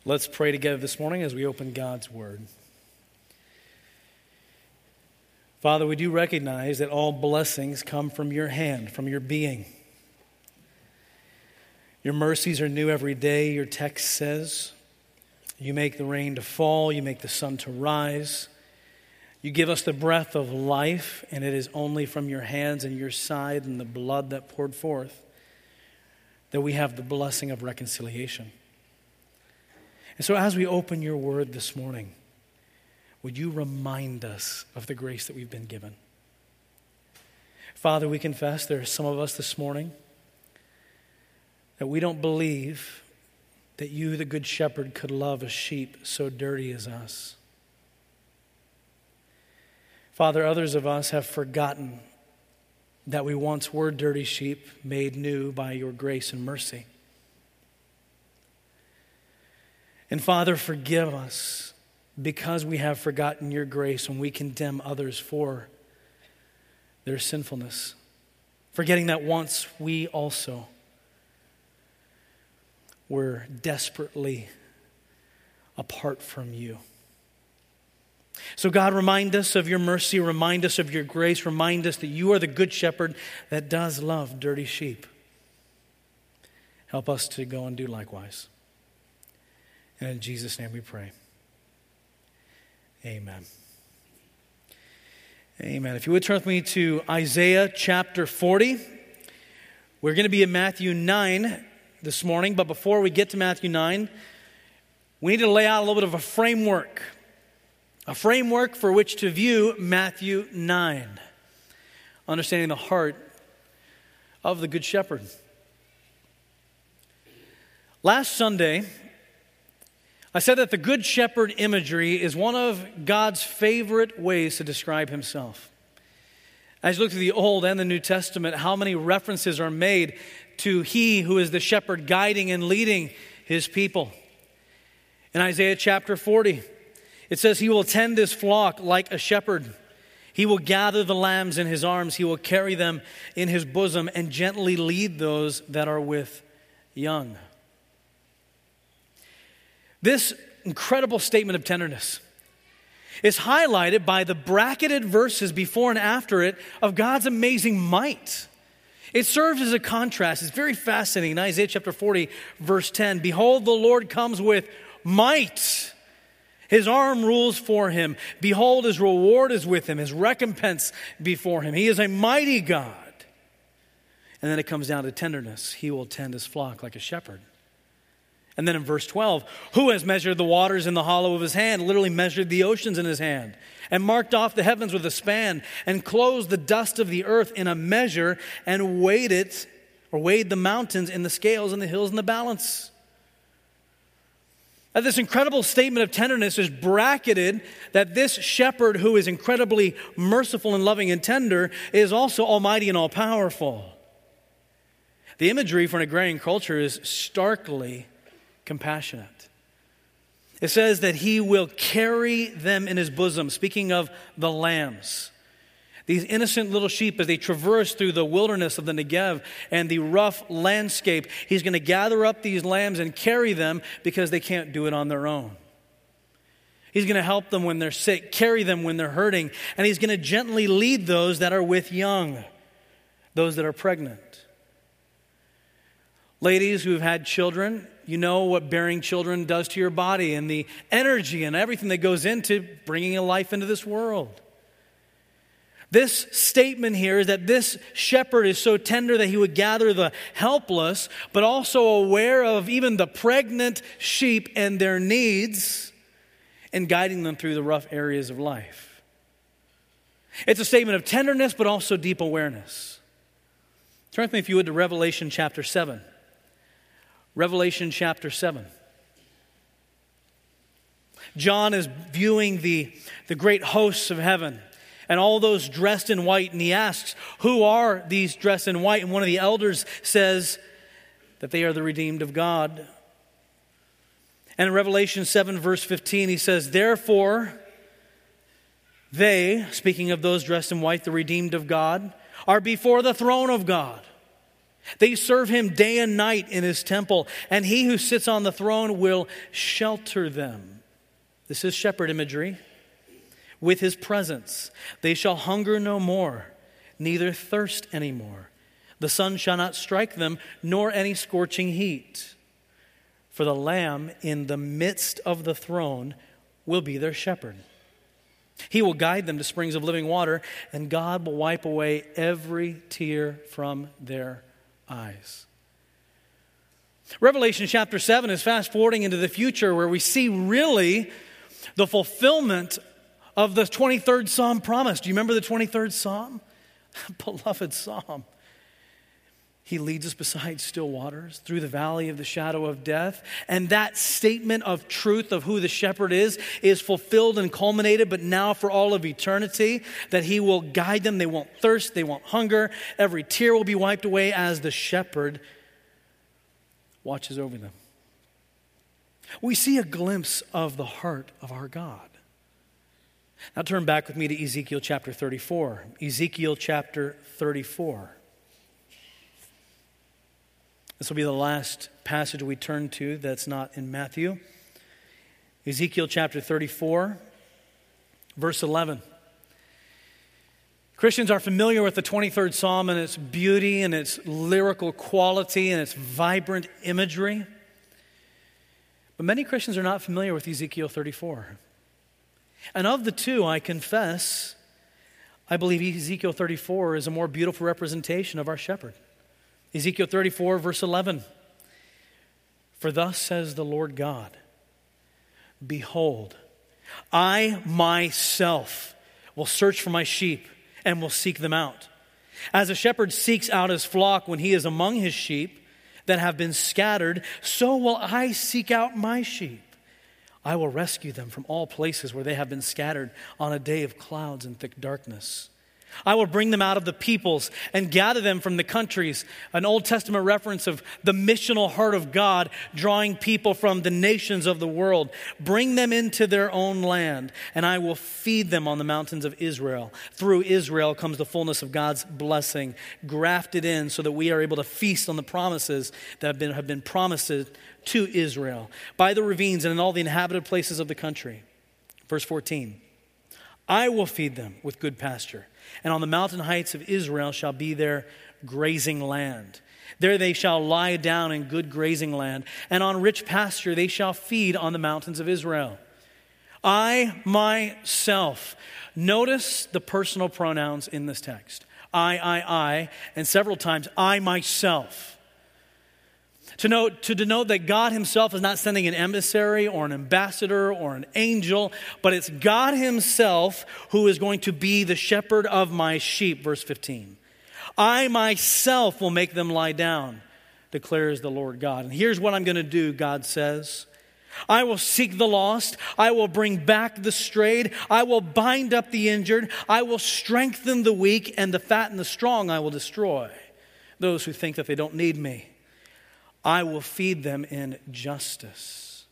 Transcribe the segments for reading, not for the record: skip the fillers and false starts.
Let's pray together this morning as we open God's Word. Father, we do recognize that all blessings come from your hand, from your being. Your mercies are new every day, your text says. You make the rain to fall, you make the sun to rise. You give us the breath of life, and it is only from your hands and your side and the blood that poured forth that we have the blessing of reconciliation. And so as we open your word this morning, would you remind us of the grace that we've been given? Father, we confess there are some of us this morning that we don't believe that you, the Good Shepherd, could love a sheep so dirty as us. Father, others of us have forgotten that we once were dirty sheep made new by your grace and mercy. And Father, forgive us because we have forgotten your grace when we condemn others for their sinfulness, forgetting that once we also were desperately apart from you. So God, remind us of your mercy, remind us of your grace, remind us that you are the good shepherd that does love dirty sheep. Help us to go and do likewise. And in Jesus' name we pray. Amen. Amen. If you would turn with me to Isaiah chapter 40. We're going to be in Matthew 9 this morning, but before we get to Matthew 9, we need to lay out a little bit of a framework for which to view Matthew 9, understanding the heart of the Good Shepherd. Last Sunday, I said that the Good Shepherd imagery is one of God's favorite ways to describe himself. As you look through the Old and the New Testament, how many references are made to he who is the shepherd guiding and leading his people. In Isaiah chapter 40, it says, he will tend his flock like a shepherd. He will gather the lambs in his arms. He will carry them in his bosom and gently lead those that are with young. This incredible statement of tenderness is highlighted by the bracketed verses before and after it of God's amazing might. It serves as a contrast. It's very fascinating. In Isaiah chapter 40, verse 10, behold, the Lord comes with might. His arm rules for him. Behold, his reward is with him, his recompense before him. He is a mighty God. And then it comes down to tenderness. He will tend his flock like a shepherd. And then in verse 12, who has measured the waters in the hollow of his hand, literally measured the oceans in his hand, and marked off the heavens with a span, and closed the dust of the earth in a measure, and weighed the mountains in the scales and the hills in the balance. Now, this incredible statement of tenderness is bracketed that this shepherd who is incredibly merciful and loving and tender is also almighty and all-powerful. The imagery for an agrarian culture is starkly compassionate. It says that he will carry them in his bosom, speaking of the lambs. These innocent little sheep, as they traverse through the wilderness of the Negev and the rough landscape, he's going to gather up these lambs and carry them because they can't do it on their own. He's going to help them when they're sick, carry them when they're hurting, and he's going to gently lead those that are with young, those that are pregnant. Ladies who've had children, you know what bearing children does to your body and the energy and everything that goes into bringing a life into this world. This statement here is that this shepherd is so tender that he would gather the helpless, but also aware of even the pregnant sheep and their needs and guiding them through the rough areas of life. It's a statement of tenderness, but also deep awareness. Turn with me, if you would, to Revelation chapter 7. Revelation chapter 7. John is viewing the great hosts of heaven and all those dressed in white, and he asks, who are these dressed in white? And one of the elders says that they are the redeemed of God. And in Revelation 7 verse 15 he says, therefore they, speaking of those dressed in white, the redeemed of God, are before the throne of God. They serve him day and night in his temple, and he who sits on the throne will shelter them. This is shepherd imagery. With his presence, they shall hunger no more, neither thirst any more. The sun shall not strike them, nor any scorching heat. For the Lamb in the midst of the throne will be their shepherd. He will guide them to springs of living water, and God will wipe away every tear from their eyes. Revelation chapter 7 is fast forwarding into the future where we see really the fulfillment of the 23rd Psalm promise. Do you remember the 23rd Psalm? Beloved Psalm. He leads us beside still waters, through the valley of the shadow of death. And that statement of truth of who the shepherd is fulfilled and culminated, but now for all of eternity, that he will guide them. They won't thirst, they won't hunger. Every tear will be wiped away as the shepherd watches over them. We see a glimpse of the heart of our God. Now turn back with me to Ezekiel chapter 34. Ezekiel chapter 34. This will be the last passage we turn to that's not in Matthew. Ezekiel chapter 34, verse 11. Christians are familiar with the 23rd Psalm and its beauty and its lyrical quality and its vibrant imagery. But many Christians are not familiar with Ezekiel 34. And of the two, I confess, I believe Ezekiel 34 is a more beautiful representation of our shepherd. Ezekiel 34, verse 11. For thus says the Lord God, behold, I myself will search for my sheep and will seek them out. As a shepherd seeks out his flock when he is among his sheep that have been scattered, so will I seek out my sheep. I will rescue them from all places where they have been scattered on a day of clouds and thick darkness. I will bring them out of the peoples and gather them from the countries. An Old Testament reference of the missional heart of God drawing people from the nations of the world. Bring them into their own land, and I will feed them on the mountains of Israel. Through Israel comes the fullness of God's blessing, grafted in so that we are able to feast on the promises that have been promised to Israel by the ravines and in all the inhabited places of the country. Verse 14. I will feed them with good pasture, and on the mountain heights of Israel shall be their grazing land. There they shall lie down in good grazing land, and on rich pasture they shall feed on the mountains of Israel. I myself. Notice the personal pronouns in this text. I, and several times, I myself. To denote that God himself is not sending an emissary or an ambassador or an angel, but it's God himself who is going to be the shepherd of my sheep, verse 15. I myself will make them lie down, declares the Lord God. And here's what I'm going to do, God says. I will seek the lost. I will bring back the strayed. I will bind up the injured. I will strengthen the weak, and the fat and the strong I will destroy. Those who think that they don't need me. I will feed them in justice.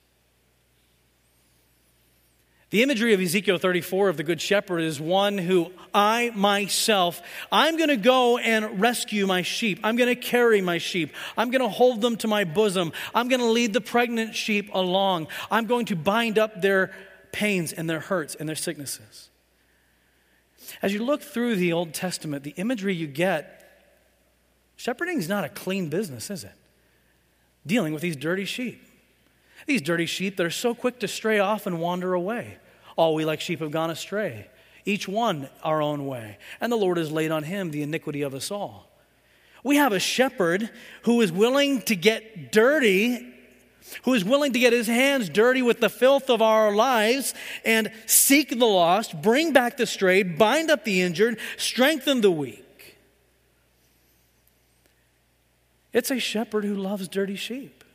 The imagery of Ezekiel 34 of the Good Shepherd is one who I'm going to go and rescue my sheep. I'm going to carry my sheep. I'm going to hold them to my bosom. I'm going to lead the pregnant sheep along. I'm going to bind up their pains and their hurts and their sicknesses. As you look through the Old Testament, the imagery you get, shepherding is not a clean business, is it? Dealing with these dirty sheep. These dirty sheep that are so quick to stray off and wander away. All we like sheep have gone astray, each one our own way. And the Lord has laid on him the iniquity of us all. We have a shepherd who is willing to get dirty, who is willing to get his hands dirty with the filth of our lives and seek the lost, bring back the strayed, bind up the injured, strengthen the weak. It's a shepherd who loves dirty sheep.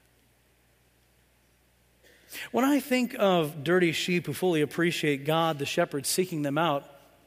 When I think of dirty sheep who fully appreciate God, the shepherd, seeking them out,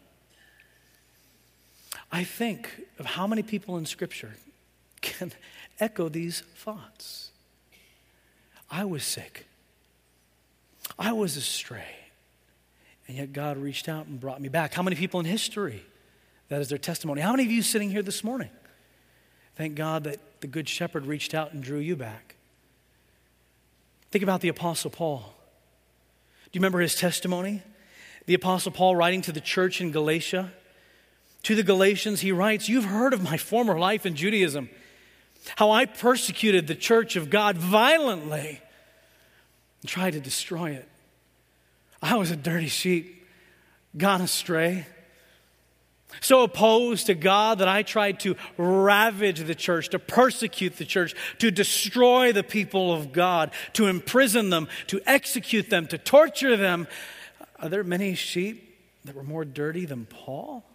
I think of how many people in Scripture can echo these thoughts. I was sick. I was astray. And yet God reached out and brought me back. How many people in history, that is their testimony? How many of you sitting here this morning? Thank God that the Good Shepherd reached out and drew you back. Think about the Apostle Paul. Do you remember his testimony? The Apostle Paul writing to the church in Galatia. To the Galatians, he writes, "You've heard of my former life in Judaism, how I persecuted the church of God violently and tried to destroy it. I was a dirty sheep, gone astray, so opposed to God that I tried to ravage the church, to persecute the church, to destroy the people of God, to imprison them, to execute them, to torture them." Are there many sheep that were more dirty than Paul?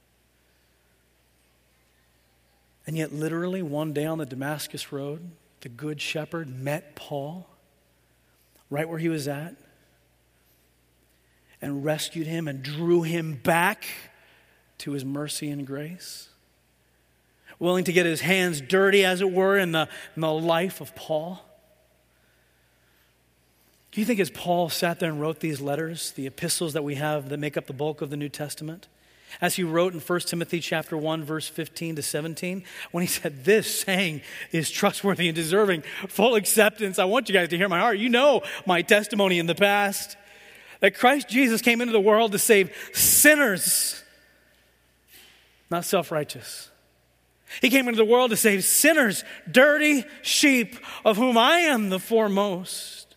And yet literally one day on the Damascus Road, the Good Shepherd met Paul right where he was at and rescued him and drew him back to his mercy and grace. Willing to get his hands dirty, as it were, in the life of Paul. Do you think as Paul sat there and wrote these letters, the epistles that we have that make up the bulk of the New Testament, as he wrote in 1 Timothy chapter 1, verse 15 to 17, when he said, "This saying is trustworthy and deserving full acceptance." I want you guys to hear my heart. You know my testimony in the past, that Christ Jesus came into the world to save sinners, not self-righteous. He came into the world to save sinners, dirty sheep, of whom I am the foremost.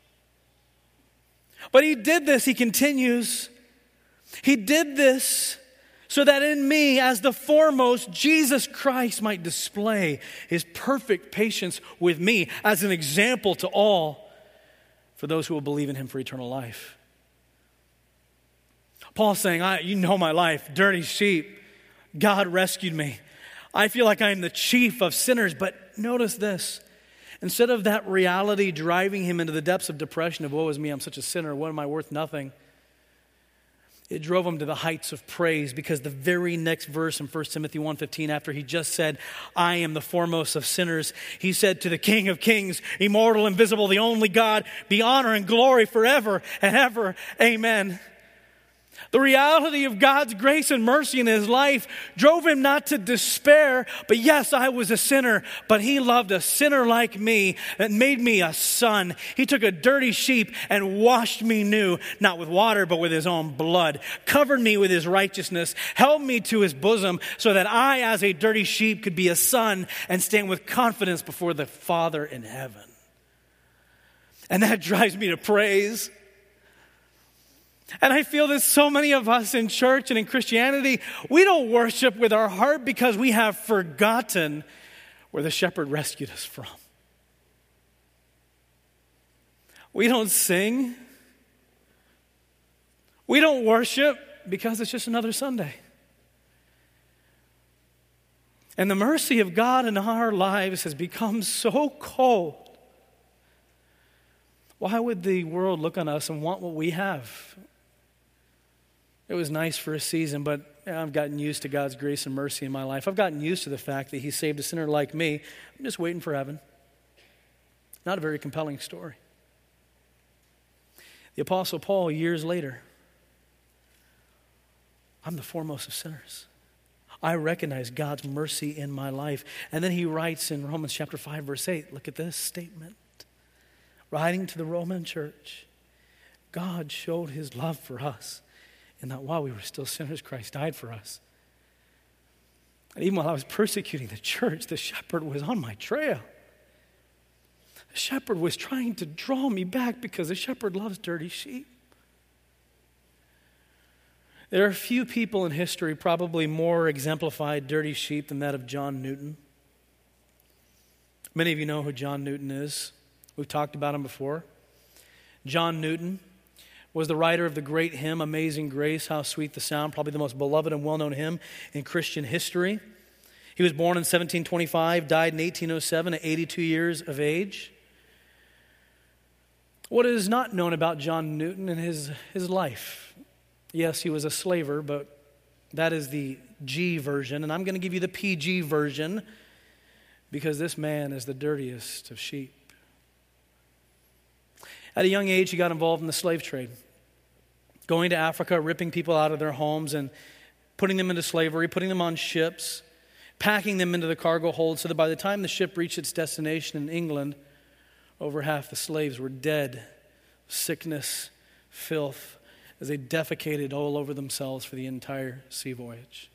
But he did this, he continues, he did this so that in me, as the foremost, Jesus Christ might display his perfect patience with me as an example to all for those who will believe in him for eternal life. Paul's saying, you know my life, dirty sheep. God rescued me. I feel like I'm the chief of sinners, but notice this. Instead of that reality driving him into the depths of depression of, woe is me, I'm such a sinner, what am I worth? Nothing. It drove him to the heights of praise, because the very next verse in 1 Timothy 1:15, after he just said, I am the foremost of sinners, he said, to the King of kings, immortal, invisible, the only God, be honor and glory forever and ever. Amen. The reality of God's grace and mercy in his life drove him not to despair, but yes, I was a sinner, but he loved a sinner like me and made me a son. He took a dirty sheep and washed me new, not with water, but with his own blood, covered me with his righteousness, held me to his bosom so that I, as a dirty sheep, could be a son and stand with confidence before the Father in heaven. And that drives me to praise. And I feel that so many of us in church and in Christianity, we don't worship with our heart because we have forgotten where the shepherd rescued us from. We don't sing. We don't worship because it's just another Sunday. And the mercy of God in our lives has become so cold. Why would the world look on us and want what we have? It was nice for a season, but I've gotten used to God's grace and mercy in my life. I've gotten used to the fact that he saved a sinner like me. I'm just waiting for heaven. Not a very compelling story. The Apostle Paul, years later, I'm the foremost of sinners. I recognize God's mercy in my life. And then he writes in Romans chapter 5, verse 8, look at this statement. Writing to the Roman church, God showed his love for us, and that while we were still sinners, Christ died for us. And even while I was persecuting the church, the shepherd was on my trail. The shepherd was trying to draw me back because the shepherd loves dirty sheep. There are few people in history probably more exemplified dirty sheep than that of John Newton. Many of you know who John Newton is. We've talked about him before. John Newton was the writer of the great hymn, Amazing Grace, How Sweet the Sound, probably the most beloved and well-known hymn in Christian history. He was born in 1725, died in 1807 at 82 years of age. What is not known about John Newton and his life? Yes, he was a slaver, but that is the G version, and I'm going to give you the PG version because this man is the dirtiest of sheep. At a young age, he got involved in the slave trade, going to Africa, ripping people out of their homes and putting them into slavery, putting them on ships, packing them into the cargo hold so that by the time the ship reached its destination in England, over half the slaves were dead, sickness, filth, as they defecated all over themselves for the entire sea voyage.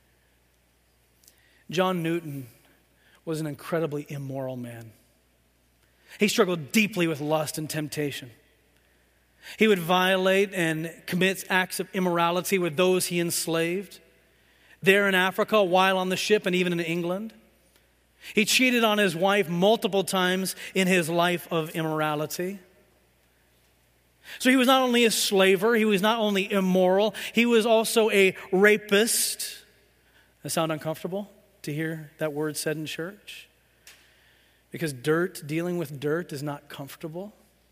John Newton was an incredibly immoral man. He struggled deeply with lust and temptation. He would violate and commit acts of immorality with those he enslaved, there in Africa, while on the ship, and even in England. He cheated on his wife multiple times in his life of immorality. So he was not only a slaver, he was not only immoral, he was also a rapist. Does that sound uncomfortable to hear that word said in church? Because dealing with dirt is not comfortable.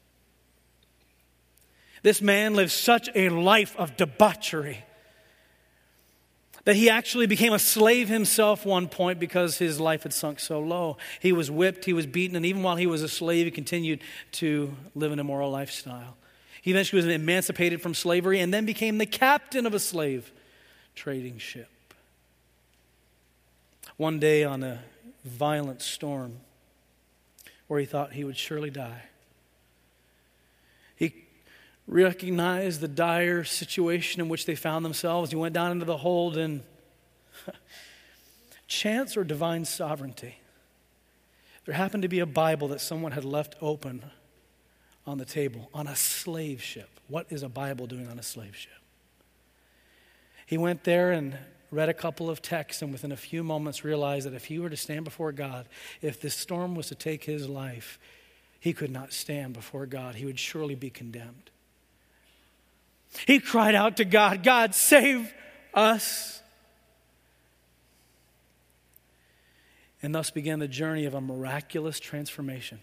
This man lived such a life of debauchery that he actually became a slave himself one point because his life had sunk so low. He was whipped, he was beaten, and even while he was a slave, he continued to live an immoral lifestyle. He eventually was emancipated from slavery and then became the captain of a slave trading ship. One day on a violent storm where he thought he would surely die, he recognized the dire situation in which they found themselves. He went down into the hold, and chance or divine sovereignty, there happened to be a Bible that someone had left open on the table on a slave ship. What is a Bible doing on a slave ship? He went there and read a couple of texts, and within a few moments realized that if he were to stand before God, if this storm was to take his life, he could not stand before God. He would surely be condemned. He cried out to God, "God, save us." And thus began the journey of a miraculous transformation.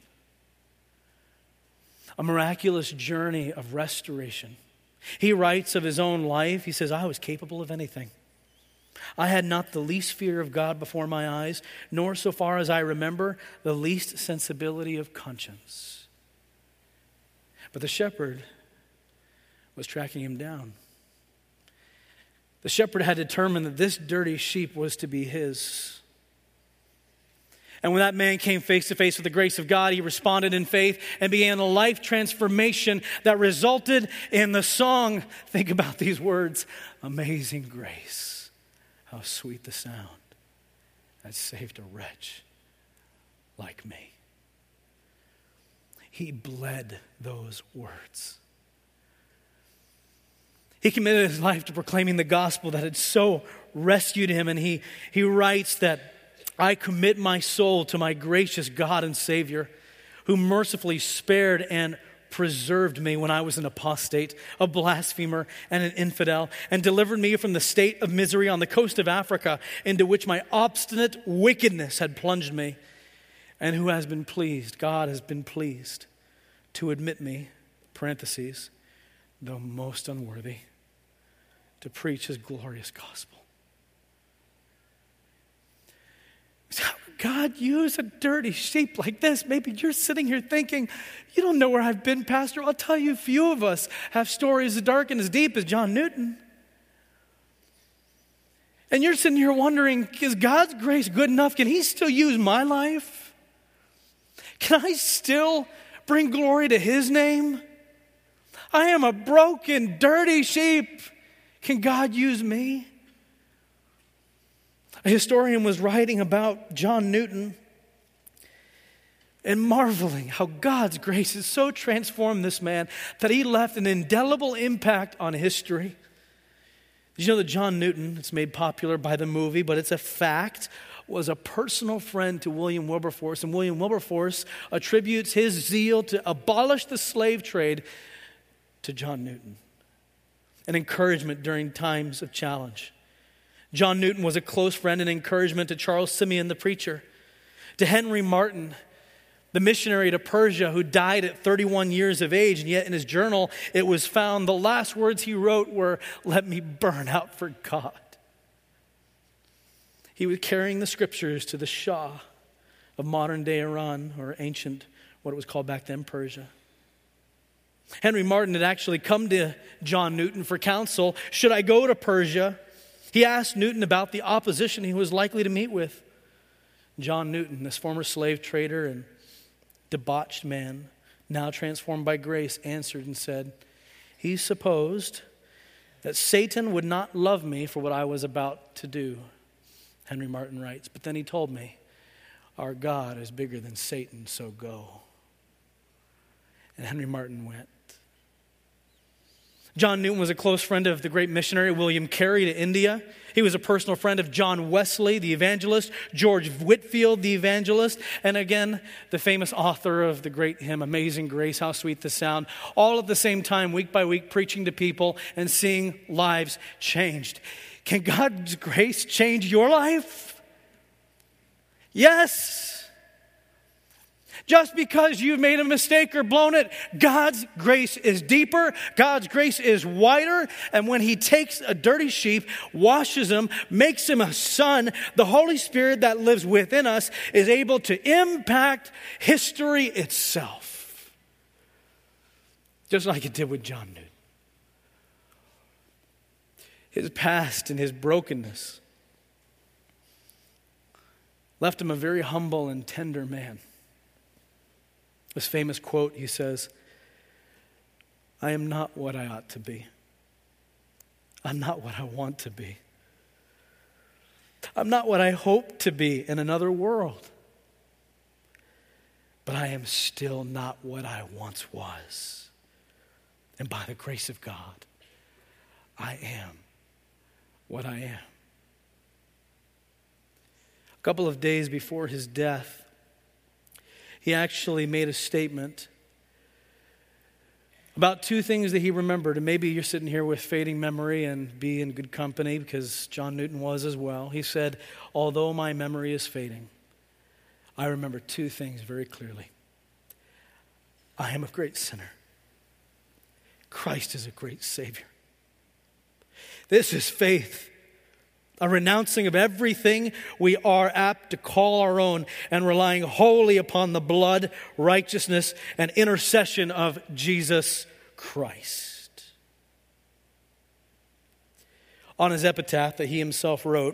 A miraculous journey of restoration. He writes of his own life, he says, "I was capable of anything. I had not the least fear of God before my eyes, nor, so far as I remember, the least sensibility of conscience." But the shepherd was tracking him down. The shepherd had determined that this dirty sheep was to be his. And when that man came face to face with the grace of God, he responded in faith and began a life transformation that resulted in the song. Think about these words: "Amazing grace, how sweet the sound that saved a wretch like me." He bled those words. He committed his life to proclaiming the gospel that had so rescued him. And he writes that, "I commit my soul to my gracious God and Savior, who mercifully spared and preserved me when I was an apostate, a blasphemer, and an infidel, and delivered me from the state of misery on the coast of Africa into which my obstinate wickedness had plunged me, and who has been pleased, God has been pleased, to admit me," parentheses, "though most unworthy, to preach his glorious gospel." How would God use a dirty sheep like this? Maybe you're sitting here thinking, "You don't know where I've been, Pastor." I'll tell you, few of us have stories as dark and as deep as John Newton. And you're sitting here wondering, is God's grace good enough? Can he still use my life? Can I still bring glory to his name? I am a broken, dirty sheep. Can God use me? A historian was writing about John Newton and marveling how God's grace has so transformed this man that he left an indelible impact on history. Did you know that John Newton, it's made popular by the movie, but it's a fact, was a personal friend to William Wilberforce, and William Wilberforce attributes his zeal to abolish the slave trade to John Newton, an encouragement during times of challenge. John Newton was a close friend and encouragement to Charles Simeon the preacher, to Henry Martyn, the missionary to Persia who died at 31 years of age, and yet in his journal it was found the last words he wrote were, "Let me burn out for God." He was carrying the scriptures to the Shah of modern day Iran, or ancient, what it was called back then, Persia. Henry Martyn had actually come to John Newton for counsel. Should I go to Persia? He asked Newton about the opposition he was likely to meet with. John Newton, this former slave trader and debauched man, now transformed by grace, answered and said, he supposed that Satan would not love me for what I was about to do. Henry Martin writes, but then he told me, our God is bigger than Satan, so go. And Henry Martin went. John Newton was a close friend of the great missionary William Carey to India. He was a personal friend of John Wesley, the evangelist, George Whitefield, the evangelist, and again, the famous author of the great hymn, Amazing Grace, How Sweet the Sound, all at the same time, week by week, preaching to people and seeing lives changed. Can God's grace change your life? Yes. Just because you've made a mistake or blown it, God's grace is deeper, God's grace is wider, and when he takes a dirty sheep, washes him, makes him a son, the Holy Spirit that lives within us is able to impact history itself. Just like it did with John Newton. His past and his brokenness left him a very humble and tender man. This famous quote, he says, I am not what I ought to be. I'm not what I want to be. I'm not what I hope to be in another world. But I am still not what I once was. And by the grace of God, I am what I am. A couple of days before his death, he actually made a statement about two things that he remembered. And maybe you're sitting here with fading memory and be in good company because John Newton was as well. He said, although my memory is fading, I remember two things very clearly. I am a great sinner. Christ is a great Savior. This is faith. A renouncing of everything we are apt to call our own and relying wholly upon the blood, righteousness, and intercession of Jesus Christ. On his epitaph that he himself wrote,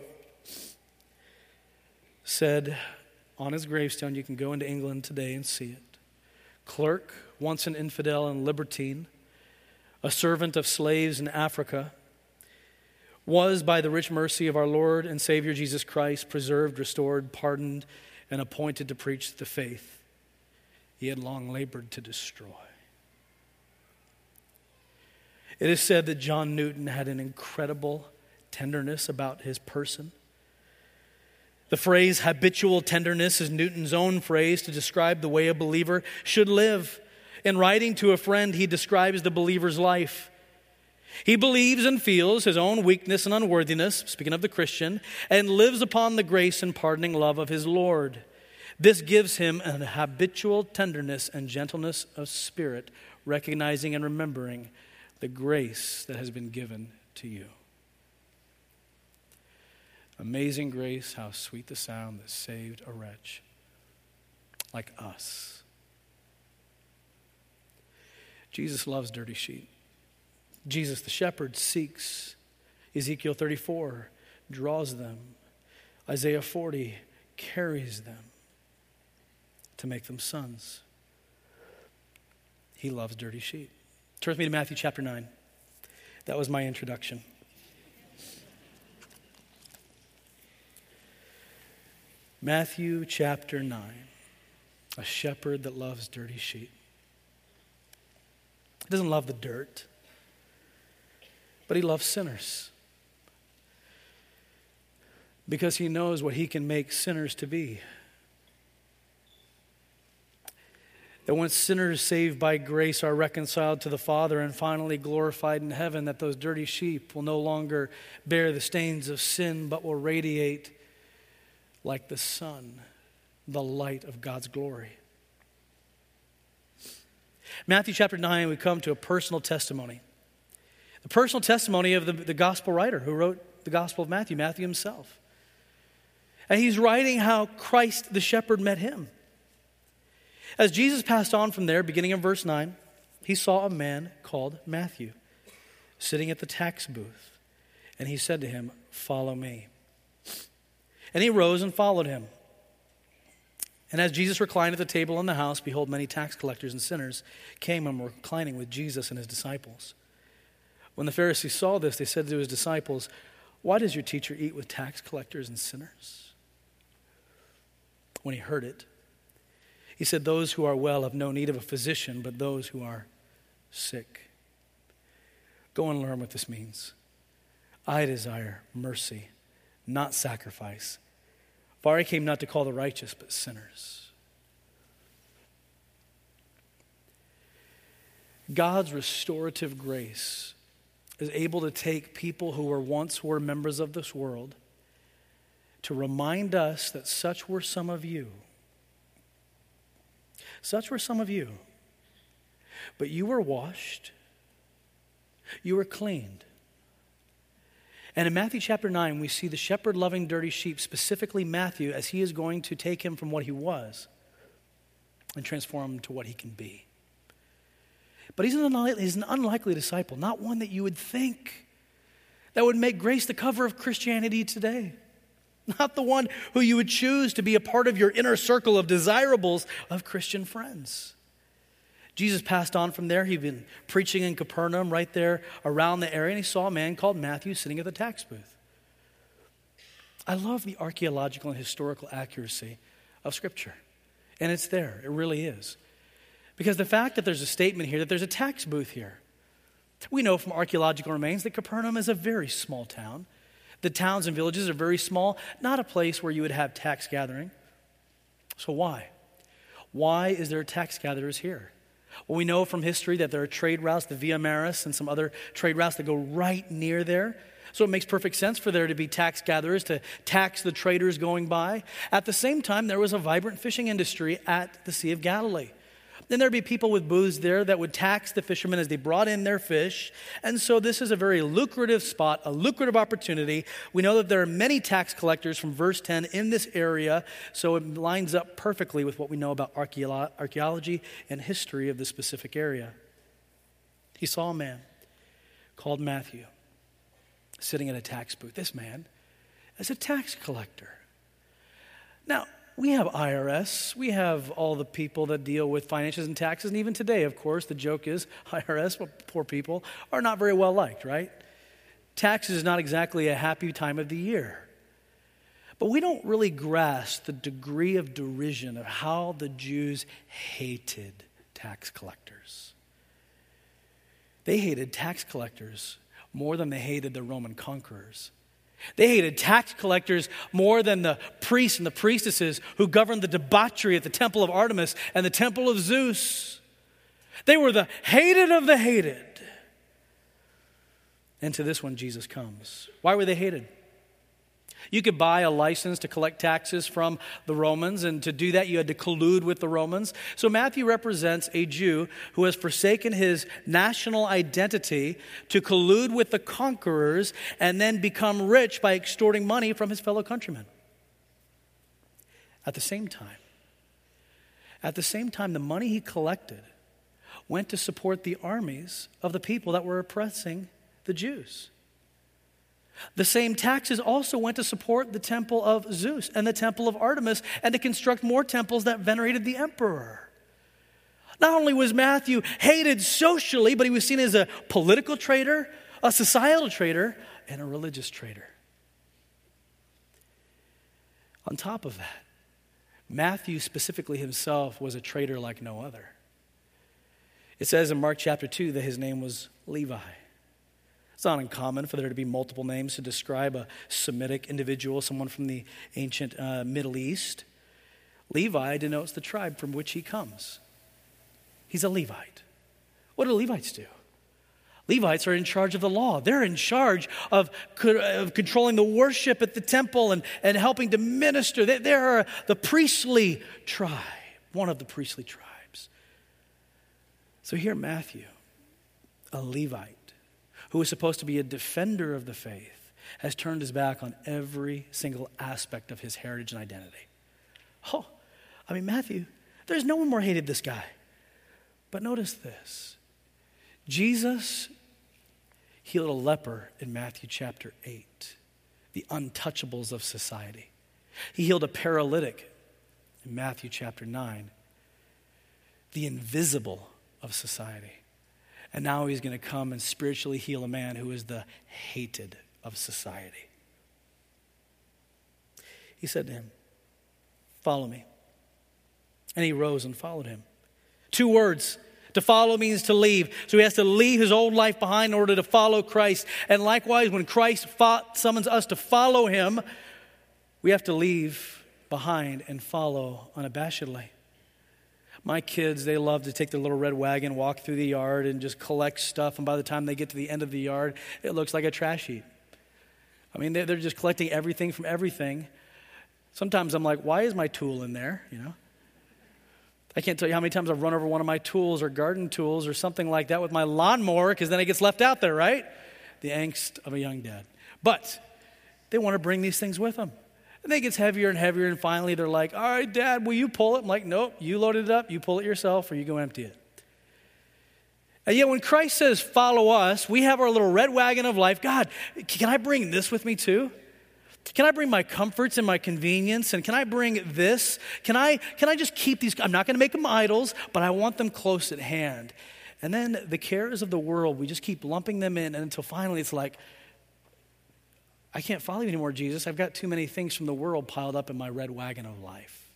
said on his gravestone, you can go into England today and see it. Clerk, once an infidel and libertine, a servant of slaves in Africa, was by the rich mercy of our Lord and Savior Jesus Christ preserved, restored, pardoned, and appointed to preach the faith he had long labored to destroy. It is said that John Newton had an incredible tenderness about his person. The phrase habitual tenderness is Newton's own phrase to describe the way a believer should live. In writing to a friend, he describes the believer's life. He believes and feels his own weakness and unworthiness, speaking of the Christian, and lives upon the grace and pardoning love of his Lord. This gives him an habitual tenderness and gentleness of spirit, recognizing and remembering the grace that has been given to you. Amazing grace, how sweet the sound that saved a wretch like us. Jesus loves dirty sheep. Jesus, the shepherd, seeks. Ezekiel 34 draws them. Isaiah 40 carries them to make them sons. He loves dirty sheep. Turn with me to Matthew chapter 9. That was my introduction. Matthew chapter 9. A shepherd that loves dirty sheep. He doesn't love the dirt, but he loves sinners because he knows what he can make sinners to be. That once sinners saved by grace are reconciled to the Father and finally glorified in heaven, that those dirty sheep will no longer bear the stains of sin, but will radiate like the sun, the light of God's glory. Matthew chapter 9, we come to a personal testimony. The personal testimony of the gospel writer who wrote the Gospel of Matthew, Matthew himself. And he's writing how Christ the shepherd met him. As Jesus passed on from there, beginning in verse 9, he saw a man called Matthew sitting at the tax booth. And he said to him, "Follow me." And he rose and followed him. And as Jesus reclined at the table in the house, behold, many tax collectors and sinners came and were reclining with Jesus and his disciples. When the Pharisees saw this, they said to his disciples, "Why does your teacher eat with tax collectors and sinners?" When he heard it, he said, "Those who are well have no need of a physician, but those who are sick. Go and learn what this means. I desire mercy, not sacrifice. For I came not to call the righteous, but sinners." God's restorative grace is able to take people who once were members of this world to remind us that such were some of you. Such were some of you. But you were washed. You were cleaned. And in Matthew chapter 9, we see the shepherd loving dirty sheep, specifically Matthew, as he is going to take him from what he was and transform him to what he can be. But he's an unlikely disciple, not one that you would think that would make grace the cover of Christianity today. Not the one who you would choose to be a part of your inner circle of desirables of Christian friends. Jesus passed on from there. He'd been preaching in Capernaum right there around the area, and he saw a man called Matthew sitting at the tax booth. I love the archaeological and historical accuracy of Scripture. And it's there. It really is. Because the fact that there's a statement here that there's a tax booth here. We know from archaeological remains that Capernaum is a very small town. The towns and villages are very small, not a place where you would have tax gathering. So why? Why is there tax gatherers here? Well, we know from history that there are trade routes, the Via Maris and some other trade routes that go right near there. So it makes perfect sense for there to be tax gatherers to tax the traders going by. At the same time, there was a vibrant fishing industry at the Sea of Galilee. Then there'd be people with booths there that would tax the fishermen as they brought in their fish. And so this is a very lucrative spot, a lucrative opportunity. We know that there are many tax collectors from verse 10 in this area, so it lines up perfectly with what we know about archaeology and history of this specific area. He saw a man called Matthew sitting at a tax booth. This man is a tax collector. Now, we have IRS. We have all the people that deal with finances and taxes. And even today, of course, the joke is IRS, well, poor people, are not very well liked, right? Taxes is not exactly a happy time of the year. But we don't really grasp the degree of derision of how the Jews hated tax collectors. They hated tax collectors more than they hated the Roman conquerors. They hated tax collectors more than the priests and the priestesses who governed the debauchery at the temple of Artemis and the temple of Zeus. They were the hated of the hated. And to this one, Jesus comes. Why were they hated? You could buy a license to collect taxes from the Romans, and to do that you had to collude with the Romans. So Matthew represents a Jew who has forsaken his national identity to collude with the conquerors and then become rich by extorting money from his fellow countrymen. At the same time, the money he collected went to support the armies of the people that were oppressing the Jews. The same taxes also went to support the temple of Zeus and the temple of Artemis and to construct more temples that venerated the emperor. Not only was Matthew hated socially, but he was seen as a political traitor, a societal traitor, and a religious traitor. On top of that, Matthew specifically himself was a traitor like no other. It says in Mark chapter 2 that his name was Levi. It's not uncommon for there to be multiple names to describe a Semitic individual, someone from the ancient Middle East. Levi denotes the tribe from which he comes. He's a Levite. What do Levites do? Levites are in charge of the law. They're in charge of controlling the worship at the temple and helping to minister. They are the priestly tribe, one of the priestly tribes. So here Matthew, a Levite, who is supposed to be a defender of the faith, has turned his back on every single aspect of his heritage and identity. Matthew, there's no one more hated this guy. But notice this. Jesus healed a leper in Matthew chapter 8, the untouchables of society. He healed a paralytic in Matthew chapter 9, the invisible of society. And now he's going to come and spiritually heal a man who is the hated of society. He said to him, "Follow me." And he rose and followed him. 2 words. To follow means to leave. So he has to leave his old life behind in order to follow Christ. And likewise, when Christ summons us to follow him, we have to leave behind and follow unabashedly. My kids, they love to take their little red wagon, walk through the yard, and just collect stuff. And by the time they get to the end of the yard, it looks like a trash heap. I mean, they're just collecting everything from everything. Sometimes I'm like, why is my tool in there? I can't tell you how many times I've run over one of my tools or garden tools or something like that with my lawnmower, because then it gets left out there, right? The angst of a young dad. But they want to bring these things with them. And it gets heavier and heavier, and finally they're like, "All right, Dad, will you pull it?" I'm like, "Nope, you load it up, you pull it yourself, or you go empty it." And yet when Christ says, "Follow us," we have our little red wagon of life. God, can I bring this with me too? Can I bring my comforts and my convenience? And can I bring this? Can I just keep these? I'm not going to make them idols, but I want them close at hand. And then the cares of the world, we just keep lumping them in, and until finally it's like, I can't follow you anymore, Jesus. I've got too many things from the world piled up in my red wagon of life.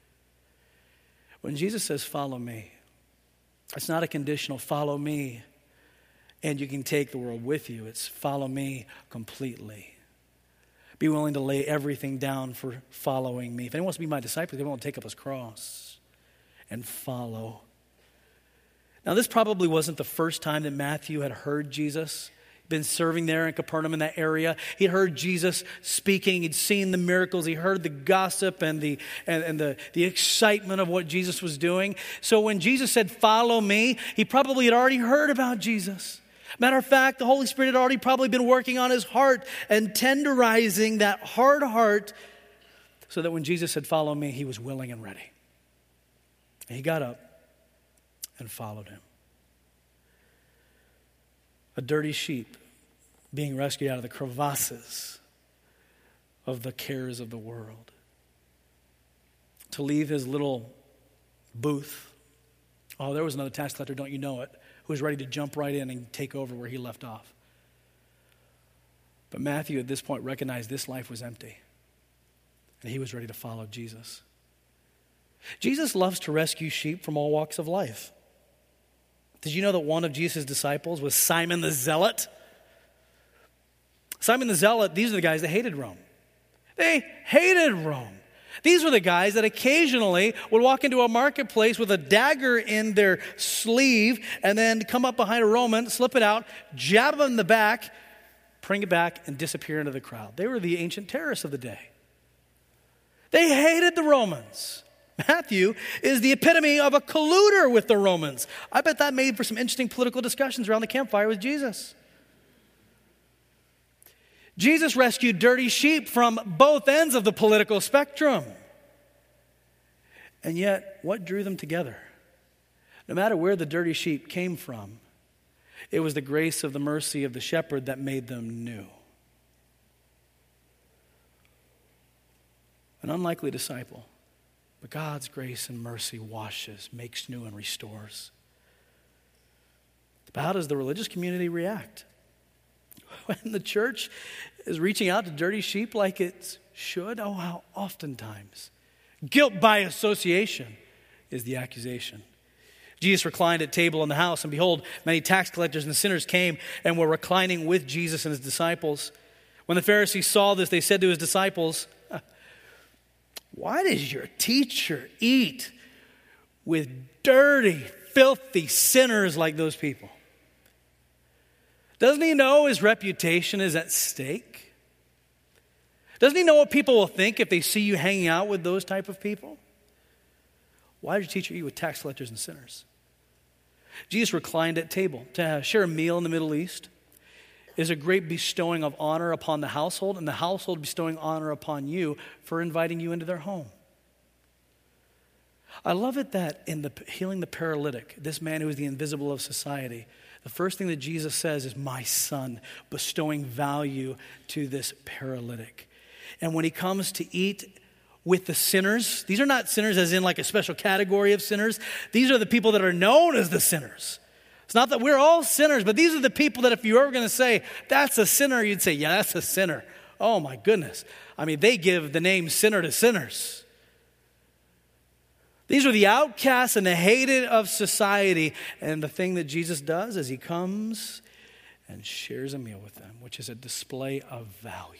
When Jesus says, "Follow me," it's not a conditional follow me and you can take the world with you. It's follow me completely. Be willing to lay everything down for following me. If anyone wants to be my disciple, they won't take up his cross and follow. Now, this probably wasn't the first time that Matthew had heard Jesus. He'd been serving there in Capernaum in that area. He'd heard Jesus speaking. He'd seen the miracles. He heard the gossip and the excitement of what Jesus was doing. So when Jesus said, "Follow me," he probably had already heard about Jesus. Matter of fact, the Holy Spirit had already probably been working on his heart and tenderizing that hard heart so that when Jesus said, "Follow me," he was willing and ready. And he got up and followed him. A dirty sheep being rescued out of the crevasses of the cares of the world. To leave his little booth. Oh, there was another tax collector, don't you know it, who was ready to jump right in and take over where he left off. But Matthew at this point recognized this life was empty. And he was ready to follow Jesus. Jesus loves to rescue sheep from all walks of life. Did you know that one of Jesus' disciples was Simon the Zealot? Simon the Zealot, these are the guys that hated Rome. They hated Rome. These were the guys that occasionally would walk into a marketplace with a dagger in their sleeve and then come up behind a Roman, slip it out, jab him in the back, bring it back, and disappear into the crowd. They were the ancient terrorists of the day. They hated the Romans. Matthew is the epitome of a colluder with the Romans. I bet that made for some interesting political discussions around the campfire with Jesus. Jesus rescued dirty sheep from both ends of the political spectrum. And yet, what drew them together? No matter where the dirty sheep came from, it was the grace of the mercy of the shepherd that made them new. An unlikely disciple, but God's grace and mercy washes, makes new, and restores. But how does the religious community react? When the church is reaching out to dirty sheep like it should, oh, how oftentimes. Guilt by association is the accusation. Jesus reclined at table in the house, and behold, many tax collectors and sinners came and were reclining with Jesus and his disciples. When the Pharisees saw this, they said to his disciples, "Why does your teacher eat with dirty, filthy sinners like those people? Doesn't he know his reputation is at stake? Doesn't he know what people will think if they see you hanging out with those type of people? Why did your teacher eat with tax collectors and sinners?" Jesus reclined at table. To share a meal in the Middle East is a great bestowing of honor upon the household, and the household bestowing honor upon you for inviting you into their home. I love it that in the healing the paralytic, this man who is the invisible of society, the first thing that Jesus says is, "My son," bestowing value to this paralytic. And when he comes to eat with the sinners. These are not sinners as in like a special category of sinners. These are the people that are known as the sinners. It's not that we're all sinners, but these are the people that if you were going to say, that's a sinner, you'd say, yeah, that's a sinner. Oh my goodness. I mean, they give the name sinner to sinners. These are the outcasts and the hated of society. And the thing that Jesus does is he comes and shares a meal with them, which is a display of value.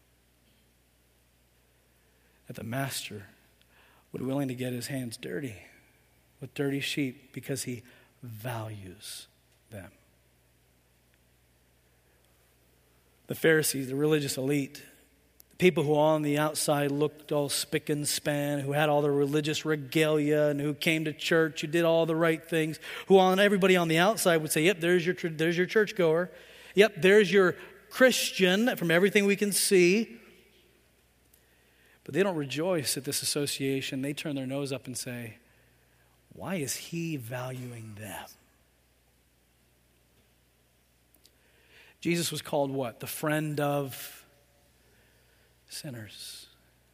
That the master would be willing to get his hands dirty with dirty sheep because he values them. The Pharisees, the religious elite, the people who on the outside looked all spick and span, who had all the religious regalia and who came to church, who did all the right things, who on everybody on the outside would say, yep, there's your churchgoer. Yep, there's your Christian from everything we can see. But they don't rejoice at this association. They turn their nose up and say, why is he valuing them? Jesus was called what? The friend of sinners.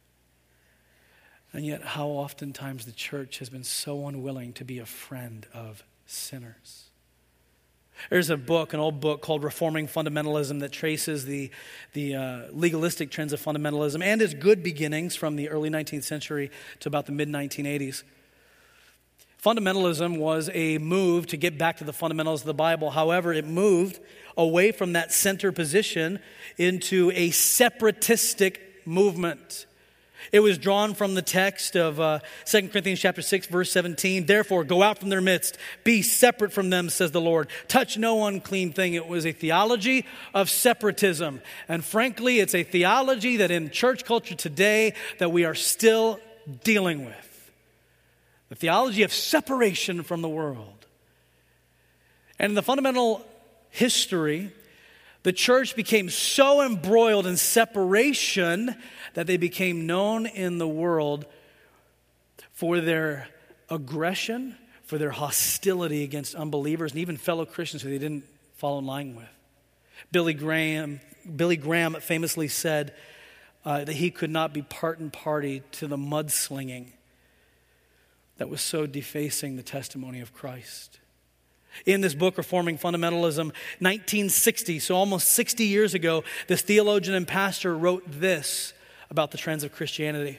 And yet how oftentimes the church has been so unwilling to be a friend of sinners. There's an old book called Reforming Fundamentalism that traces the legalistic trends of fundamentalism and its good beginnings from the early 19th century to about the mid-1980s. Fundamentalism was a move to get back to the fundamentals of the Bible. However, it moved away from that center position into a separatistic movement. It was drawn from the text of 2 Corinthians chapter 6, verse 17. Therefore, go out from their midst. Be separate from them, says the Lord. Touch no unclean thing. It was a theology of separatism. And frankly, it's a theology that in church culture today that we are still dealing with. The theology of separation from the world. And in the fundamental history, the church became so embroiled in separation that they became known in the world for their aggression, for their hostility against unbelievers, and even fellow Christians who they didn't fall in line with. Billy Graham famously said that he could not be part and party to the mudslinging that was so defacing the testimony of Christ. In this book, Reforming Fundamentalism, 1960, so almost 60 years ago, this theologian and pastor wrote this about the trends of Christianity.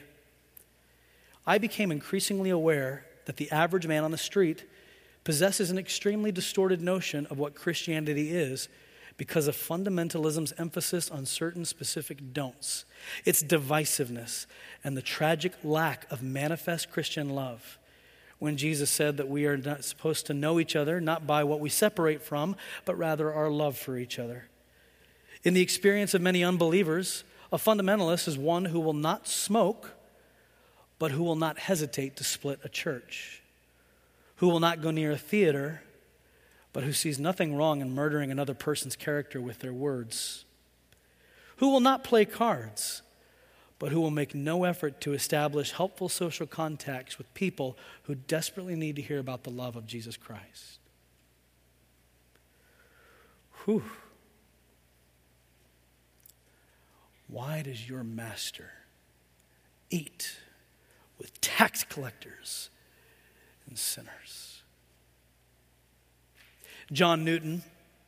I became increasingly aware that the average man on the street possesses an extremely distorted notion of what Christianity is because of fundamentalism's emphasis on certain specific don'ts, its divisiveness, and the tragic lack of manifest Christian love. When Jesus said that we are not supposed to know each other, not by what we separate from, but rather our love for each other. In the experience of many unbelievers, a fundamentalist is one who will not smoke, but who will not hesitate to split a church, who will not go near a theater, but who sees nothing wrong in murdering another person's character with their words, who will not play cards, but who will make no effort to establish helpful social contacts with people who desperately need to hear about the love of Jesus Christ. Whew. Why does your master eat with tax collectors and sinners? John Newton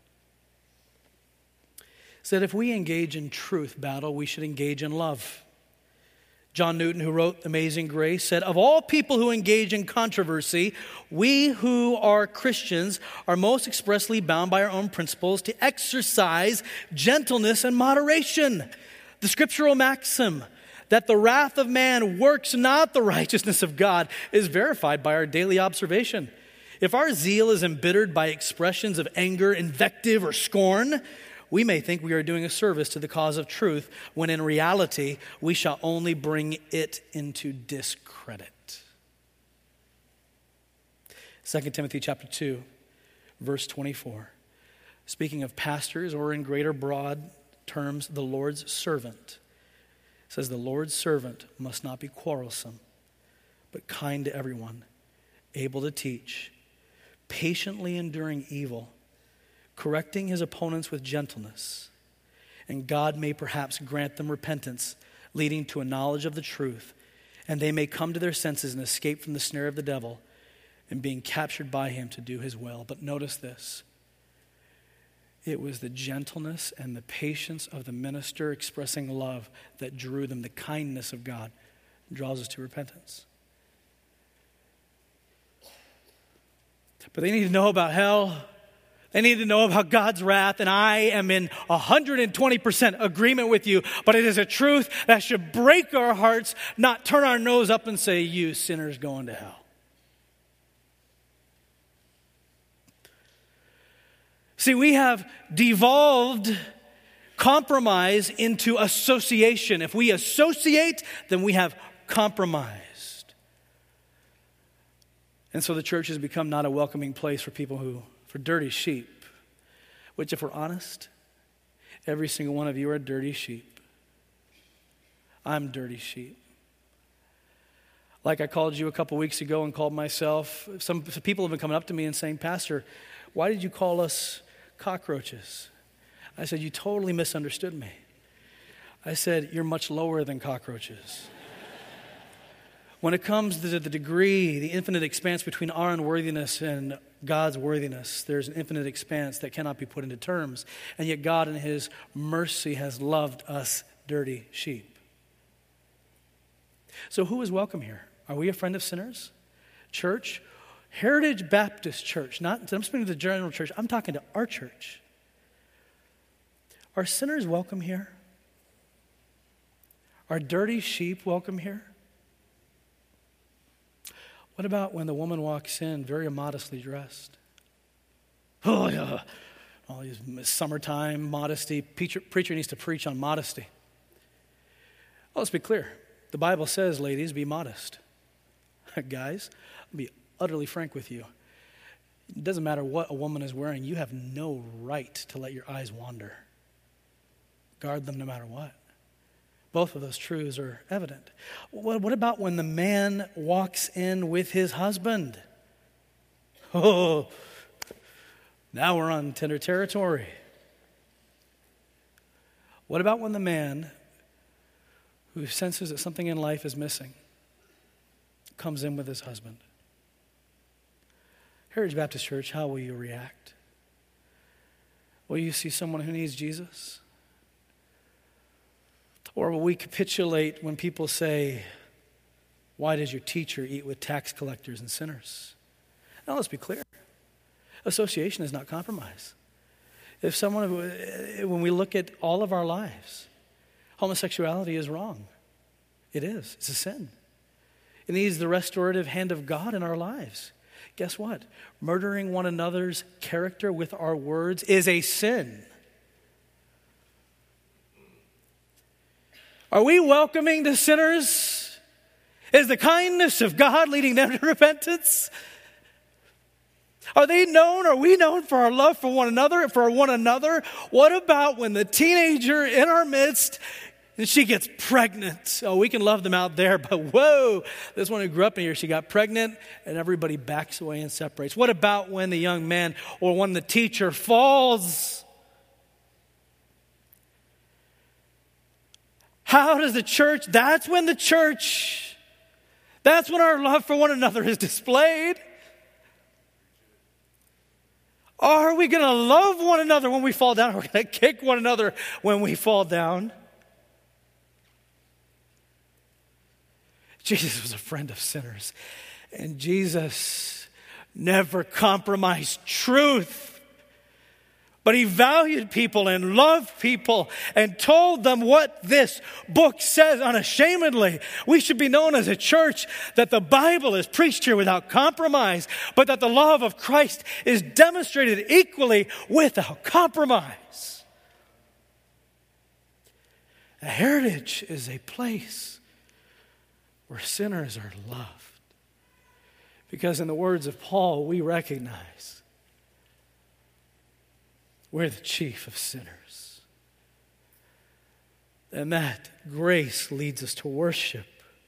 said, if we engage in truth battle, we should engage in love. John Newton, who wrote Amazing Grace, said, of all people who engage in controversy, we who are Christians are most expressly bound by our own principles to exercise gentleness and moderation. The scriptural maxim that the wrath of man works not the righteousness of God is verified by our daily observation. If our zeal is embittered by expressions of anger, invective, or scorn, we may think we are doing a service to the cause of truth, when in reality, we shall only bring it into discredit. 2 Timothy chapter 2, verse 24. Speaking of pastors, or in greater broad terms, the Lord's servant, says the Lord's servant must not be quarrelsome, but kind to everyone, able to teach, patiently enduring evil, correcting his opponents with gentleness, and God may perhaps grant them repentance, leading to a knowledge of the truth, and they may come to their senses and escape from the snare of the devil and being captured by him to do his will. But notice this. It was the gentleness and the patience of the minister expressing love that drew them. The kindness of God draws us to repentance. But they need to know about hell. They need to know about God's wrath, and I am in 120% agreement with you, but it is a truth that should break our hearts, not turn our nose up and say, you sinners going to hell. See, we have devolved compromise into association. If we associate, then we have compromised. And so the church has become not a welcoming place for people for dirty sheep, which, if we're honest, every single one of you are dirty sheep. I'm dirty sheep. Like I called you a couple weeks ago and called myself, some people have been coming up to me and saying, Pastor, why did you call us cockroaches? I said, you totally misunderstood me. I said, you're much lower than cockroaches. When it comes to the degree, the infinite expanse between our unworthiness and God's worthiness, there's an infinite expanse that cannot be put into terms. And yet God in his mercy has loved us dirty sheep. So who is welcome here? Are we a friend of sinners? Church, Heritage Baptist Church, I'm speaking to the general church, I'm talking to our church. Are sinners welcome here? Are dirty sheep welcome here? What about when the woman walks in very immodestly dressed? Oh, yeah. All these summertime modesty. Preacher needs to preach on modesty. Well, let's be clear. The Bible says, ladies, be modest. Guys, I'll be utterly frank with you. It doesn't matter what a woman is wearing. You have no right to let your eyes wander. Guard them no matter what. Both of those truths are evident. What about when the man walks in with his husband? Oh, now we're on tender territory. What about when the man who senses that something in life is missing comes in with his husband? Heritage Baptist Church, how will you react? Will you see someone who needs Jesus? Or will we capitulate when people say, why does your teacher eat with tax collectors and sinners? Now let's be clear. Association is not compromise. When we look at all of our lives, homosexuality is wrong. It is. It's a sin. It needs the restorative hand of God in our lives. Guess what? Murdering one another's character with our words is a sin. Are we welcoming the sinners? Is the kindness of God leading them to repentance? Are we known for our love for one another? What about when the teenager in our midst, and she gets pregnant? Oh, we can love them out there, but whoa, this one who grew up in here, she got pregnant, and everybody backs away and separates. What about when the young man or when the teacher falls? How does the church, that's when our love for one another is displayed. Are we going to love one another when we fall down? Or are we going to kick one another when we fall down? Jesus was a friend of sinners. And Jesus never compromised truth. But he valued people and loved people and told them what this book says unashamedly. We should be known as a church that the Bible is preached here without compromise, but that the love of Christ is demonstrated equally without compromise. A heritage is a place where sinners are loved. Because in the words of Paul, we recognize we're the chief of sinners. And that grace leads us to worship.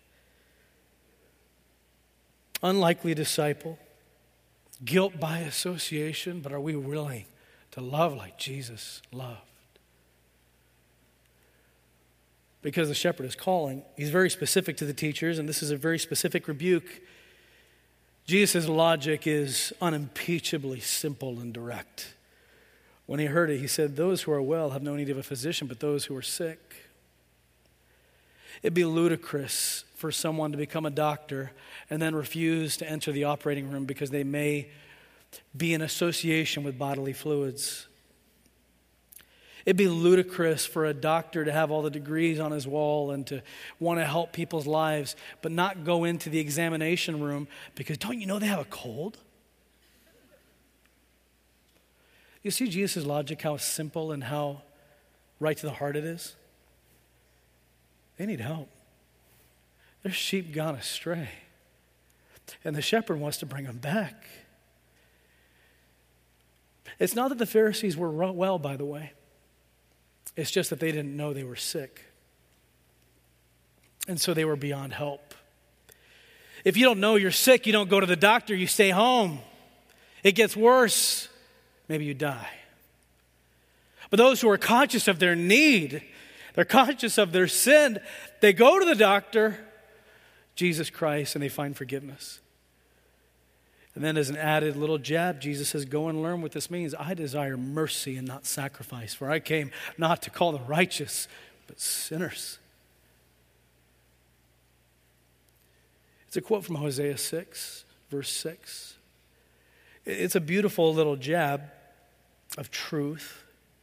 Unlikely disciple, guilt by association, but are we willing to love like Jesus loved? because the shepherd is calling. He's very specific to the teachers, and this is a very specific rebuke. Jesus' logic is unimpeachably simple and direct. When he heard it, he said, "Those who are well have no need of a physician, but those who are sick." It'd be ludicrous for someone to become a doctor and then refuse to enter the operating room because they may be in association with bodily fluids. It'd be ludicrous for a doctor to have all the degrees on his wall and to want to help people's lives, but not go into the examination room because don't you know they have a cold? You see Jesus' logic, how simple and how right to the heart it is? They need help. Their sheep gone astray. And the shepherd wants to bring them back. It's not that the Pharisees were well, by the way. It's just that they didn't know they were sick. And so they were beyond help. If you don't know you're sick, you don't go to the doctor, you stay home. It gets worse. Maybe you die. But those who are conscious of their need, they're conscious of their sin, they go to the doctor, Jesus Christ, and they find forgiveness. And then as an added little jab, Jesus says, go and learn what this means. I desire mercy and not sacrifice, for I came not to call the righteous, but sinners. It's a quote from Hosea 6, verse 6. It's a beautiful little jab of truth,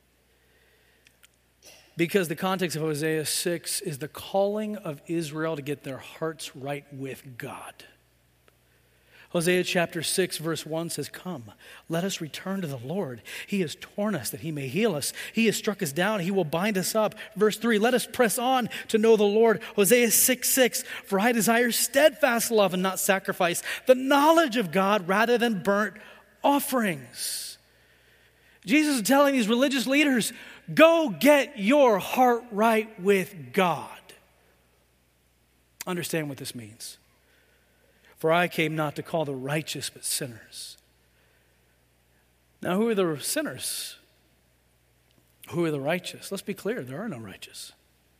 because the context of Hosea 6 is the calling of Israel to get their hearts right with God. Hosea chapter 6 verse 1 says, "Come, let us return to the Lord. He has torn us that he may heal us. He has struck us down, he will bind us up." Verse 3, "Let us press on to know the Lord." Hosea 6:6, "For I desire steadfast love and not sacrifice, the knowledge of God rather than burnt offerings." Jesus is telling these religious leaders, go get your heart right with God. Understand what this means. For I came not to call the righteous, but sinners. Now, who are the sinners? Who are the righteous? Let's be clear, there are no righteous.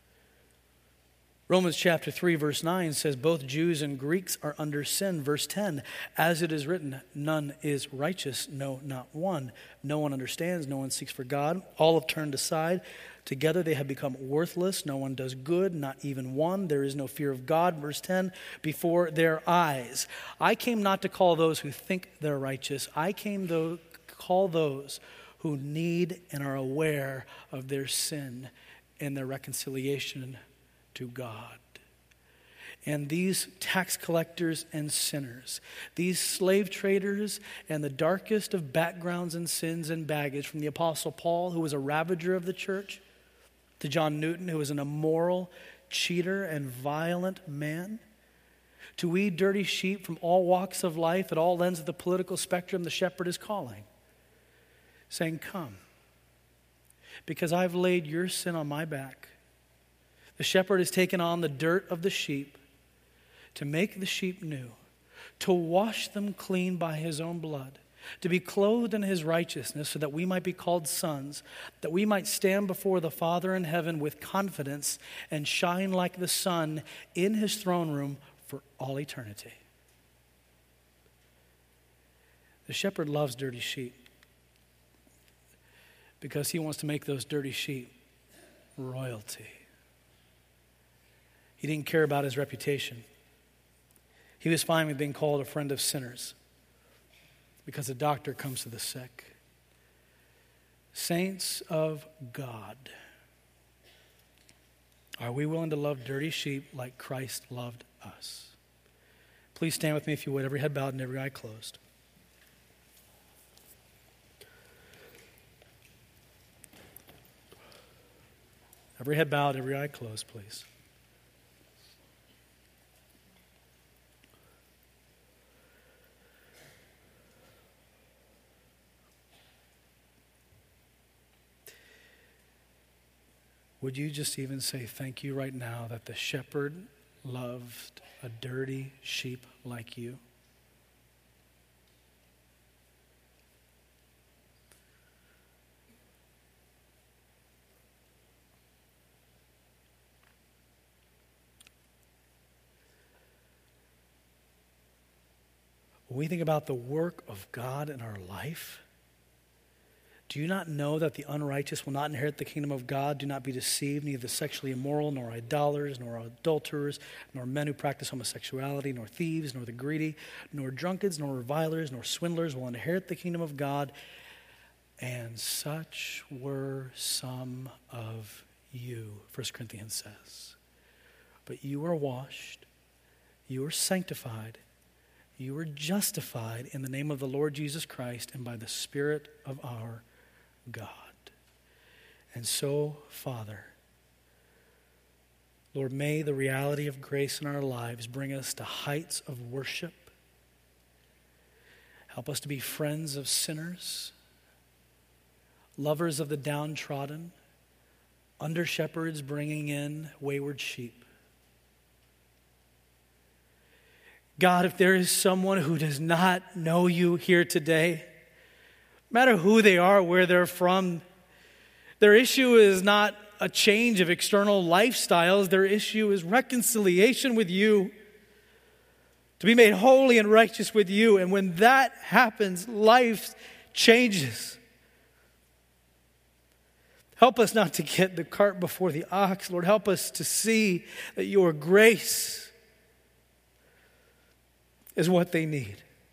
Romans chapter 3, verse 9 says, both Jews and Greeks are under sin. Verse 10, as it is written, none is righteous, no, not one. No one understands, no one seeks for God. All have turned aside. Together they have become worthless. No one does good, not even one. There is no fear of God. Verse 10, before their eyes. I came not to call those who think they're righteous. I came to call those who need and are aware of their sin and their reconciliation to God. And these tax collectors and sinners, these slave traders and the darkest of backgrounds and sins and baggage, from the Apostle Paul, who was a ravager of the church, to John Newton, who was an immoral, cheater, and violent man, to we dirty sheep from all walks of life at all ends of the political spectrum, the shepherd is calling, saying, come, because I've laid your sin on my back. The shepherd has taken on the dirt of the sheep to make the sheep new, to wash them clean by his own blood, to be clothed in his righteousness so that we might be called sons, that we might stand before the Father in heaven with confidence and shine like the sun in his throne room for all eternity. The shepherd loves dirty sheep because he wants to make those dirty sheep royalty. He didn't care about his reputation. He was fine with being called a friend of sinners because a doctor comes to the sick. Saints of God, are we willing to love dirty sheep like Christ loved us? Please stand with me if you would, every head bowed and every eye closed. Every head bowed, every eye closed, please. Would you just even say thank you right now that the shepherd loved a dirty sheep like you? When we think about the work of God in our life, do you not know that the unrighteous will not inherit the kingdom of God? Do not be deceived, neither the sexually immoral, nor idolaters, nor adulterers, nor men who practice homosexuality, nor thieves, nor the greedy, nor drunkards, nor revilers, nor swindlers will inherit the kingdom of God. And such were some of you, 1 Corinthians says. But you are washed, you are sanctified, you are justified in the name of the Lord Jesus Christ and by the Spirit of our God. And so, Father, Lord, may the reality of grace in our lives bring us to heights of worship. Help us to be friends of sinners, lovers of the downtrodden, under shepherds bringing in wayward sheep. God, if there is someone who does not know you here today, no matter who they are, where they're from, their issue is not a change of external lifestyles. Their issue is reconciliation with you, to be made holy and righteous with you. And when that happens, life changes. Help us not to get the cart before the ox. Lord, help us to see that your grace is what they need.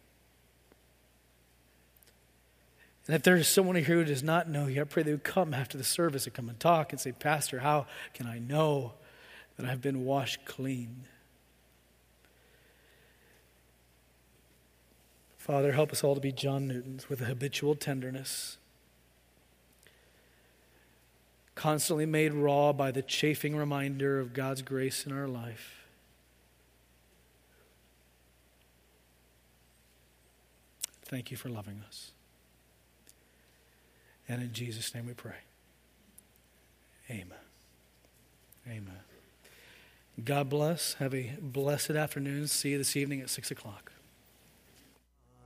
And if there is someone here who does not know you, I pray they would come after the service and come and talk and say, Pastor, how can I know that I've been washed clean? Father, help us all to be John Newtons with a habitual tenderness, constantly made raw by the chafing reminder of God's grace in our life. Thank you for loving us. And in Jesus' name we pray. Amen. Amen. God bless. Have a blessed afternoon. See you this evening at 6 o'clock.